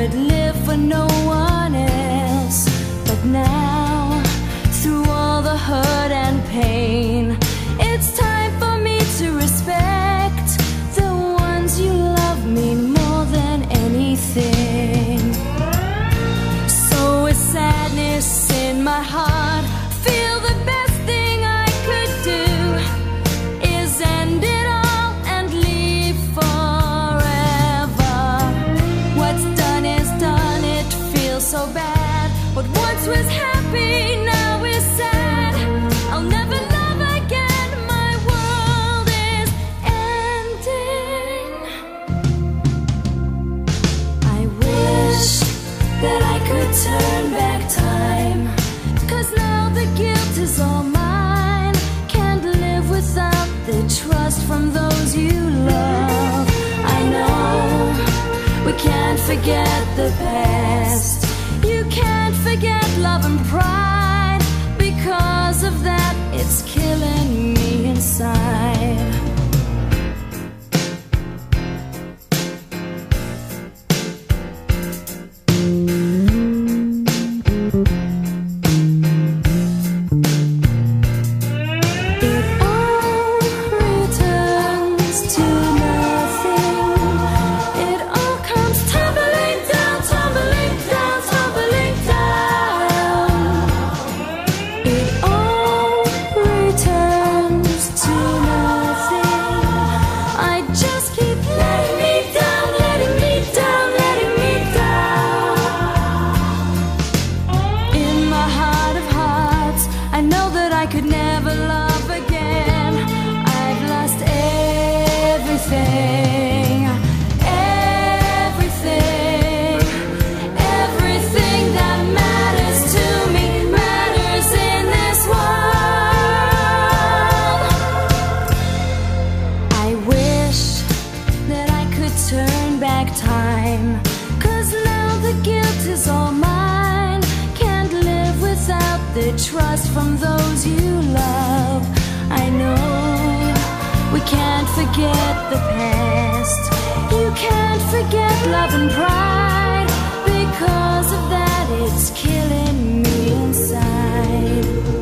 could live for no one else. But now, through all the hurt and pain, it's time for me to respect the ones you love me more than anything. So with sadness in my heart, feel the best thing I could do is end it all and leave forever. What's done is done, it feels so bad. What once was happy now is sad. I'll never love again, my world is ending. I wish that I could turn back time, 'cause now the guilt is all mine. Can't live without the trust from those you love. I know we can't forget the past. You can't forget love and pride. Because of that, it's killing me inside. I could never love again. I've lost everything, everything, everything that matters to me, matters in this world. I wish that I could turn back time, 'cause now the guilt is all mine. Can't live without the trust from those you love. I know we can't forget the past. You can't forget love and pride. Because of that, it's killing me inside.